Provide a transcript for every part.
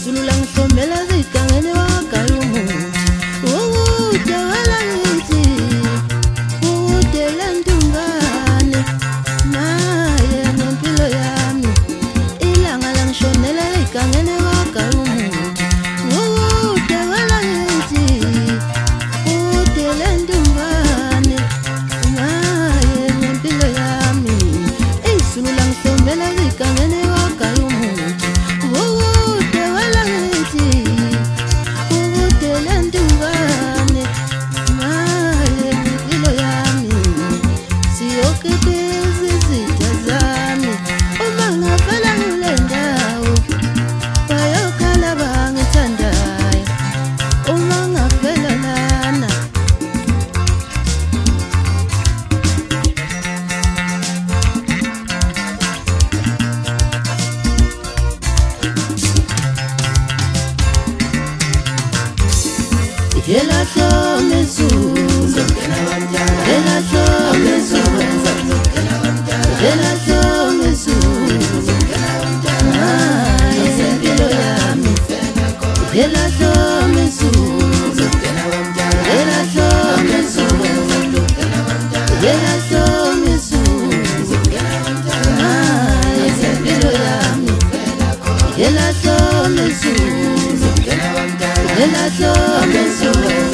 Sululang somela zikangene wakalumu Tawala niti Telantungane Maye ngempilo yami Ilanga lang shonela zikangene wakalumu Tawala niti Telantungane Maye ngempilo yami Sululang somela zikangene wakalumu Ela tome su, ela tome su, ela tome su, ay, ngempilo yami. Ela tome su, ela tome su, ela tome su, ay, ngempilo yami. Ela tome su, ela tome su.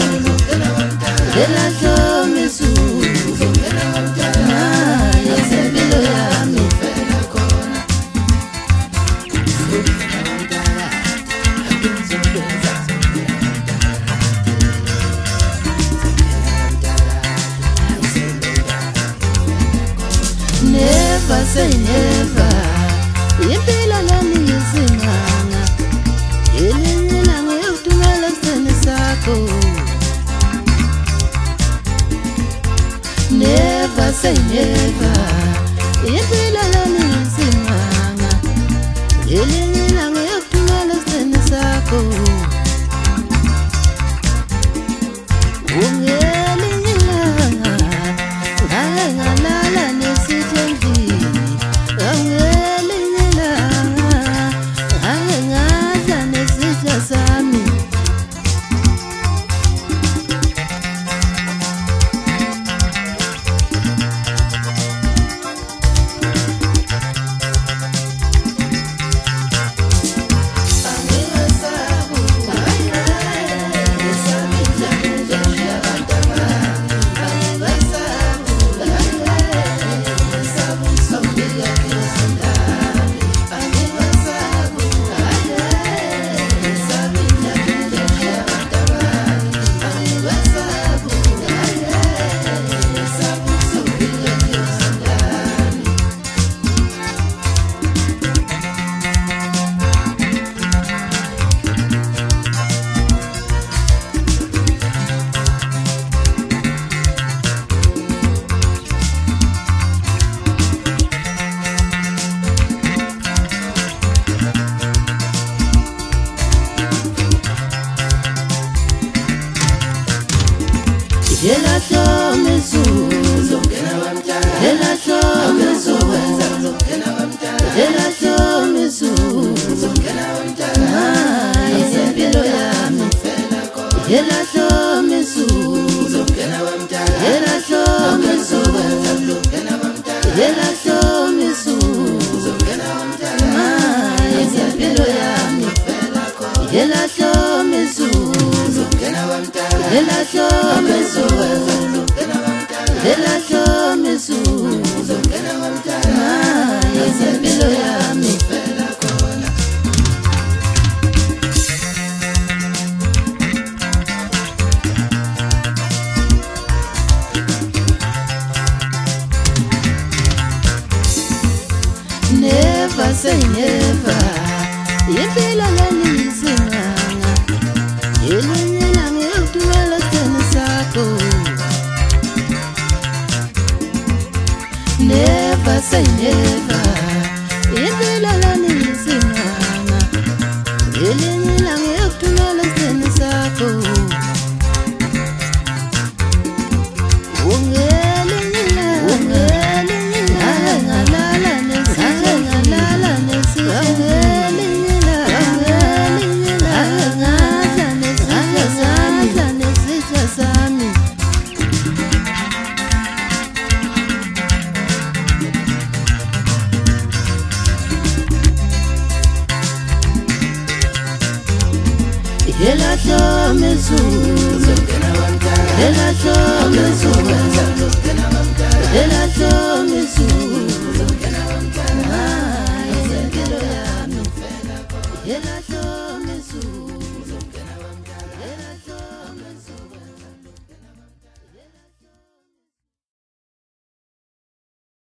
Ela tome su, ay, ngempilo yami. Never say never, impilo lami yisimanga. Elinye ilanga yokuthumela isitheni sakho. Never say never, impilo lami yisimanga. Elinye ilanga yokuthumela isitheni sakho. Ungelinye ilanga, ngalala nesithembi. Ungelinye ilanga, ngadla nesitha sami. Ela tome su, ela tome su, ela tome su, ay, ngempilo yami. Ela tome su, ela tome su, ela tome su, ay, ngempilo yami. Ela tome su, ela tome su, ela tome su, ay, ngempilo yami. Never say never, impilo lami yisimanga. Elinye ilanga yokuthumela isitheni sakho. Never say never, impilo lami yisimanga. Elinye ilanga yokuthumela isitheni sakho. Ungelinye ilanga, ngalala nesitha. Ungelinye ilanga, Yelahlo mezulu Yelahlo mezulu Yelahlo mezulu